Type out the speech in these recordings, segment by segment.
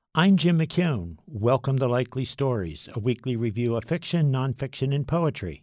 I'm Jim McKeown. Welcome to Likely Stories, a weekly review of fiction, nonfiction, and poetry.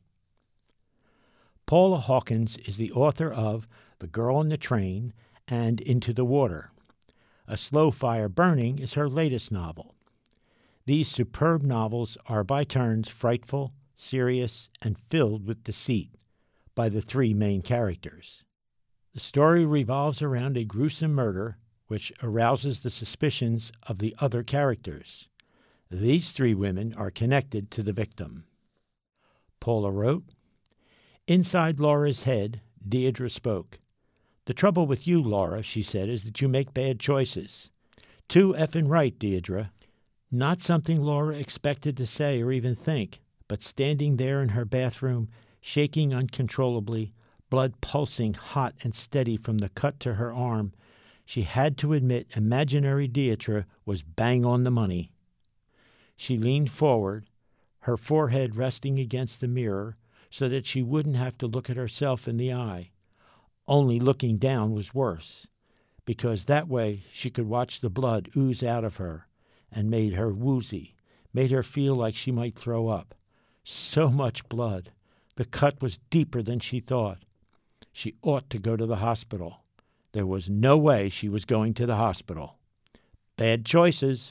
Paula Hawkins is the author of The Girl on the Train and Into the Water. A Slow Fire Burning is her latest novel. These superb novels are by turns frightful, serious, and filled with deceit by the three main characters. The story revolves around a gruesome murder which arouses the suspicions of the other characters. These three women are connected to the victim. Paula wrote, "Inside Laura's head, Deirdre spoke. The trouble with you, Laura, she said, is that you make bad choices. Too effing right, Deirdre." Not something Laura expected to say or even think, but standing there in her bathroom, shaking uncontrollably, blood pulsing hot and steady from the cut to her arm, she had to admit imaginary Deirdre was bang on the money. She leaned forward, her forehead resting against the mirror so that she wouldn't have to look at herself in the eye. Only looking down was worse, because that way she could watch the blood ooze out of her and made her woozy, made her feel like she might throw up. So much blood. The cut was deeper than she thought. She ought to go to the hospital. There was no way she was going to the hospital. Bad choices.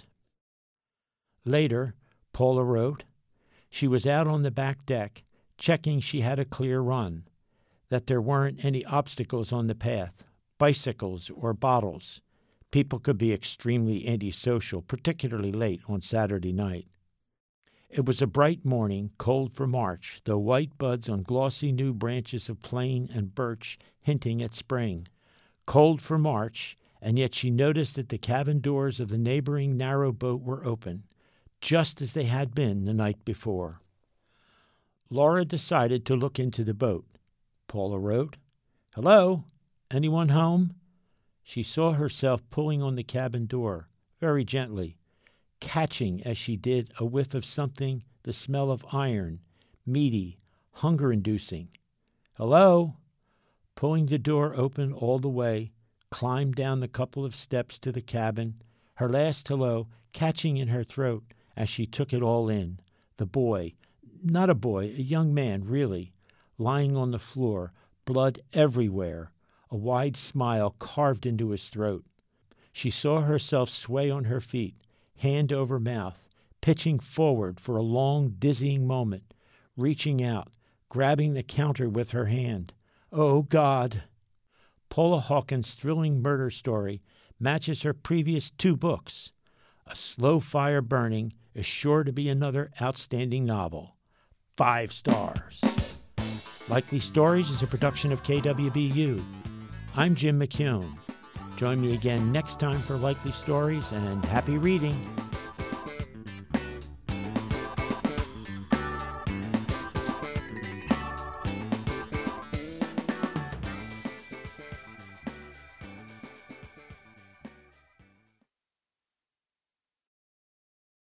Later, Paula wrote, she was out on the back deck, checking she had a clear run, that there weren't any obstacles on the path, bicycles or bottles. People could be extremely antisocial, particularly late on Saturday night. It was a bright morning, cold for March, though white buds on glossy new branches of plane and birch hinting at spring. Cold for March, and yet she noticed that the cabin doors of the neighboring narrow boat were open, just as they had been the night before. Laura decided to look into the boat. Paula wrote, "Hello? Anyone home?" She saw herself pulling on the cabin door, very gently, catching as she did a whiff of something, the smell of iron, meaty, hunger-inducing. "Hello?" Pulling the door open all the way, climbed down the couple of steps to the cabin, her last hello catching in her throat as she took it all in. The boy, not a boy, a young man, really, lying on the floor, blood everywhere, a wide smile carved into his throat. She saw herself sway on her feet, hand over mouth, pitching forward for a long, dizzying moment, reaching out, grabbing the counter with her hand. Oh, God! Paula Hawkins' thrilling murder story matches her previous two books. A Slow Fire Burning is sure to be another outstanding novel. 5 stars. Likely Stories is a production of KWBU. I'm Jim McKeown. Join me again next time for Likely Stories, and happy reading.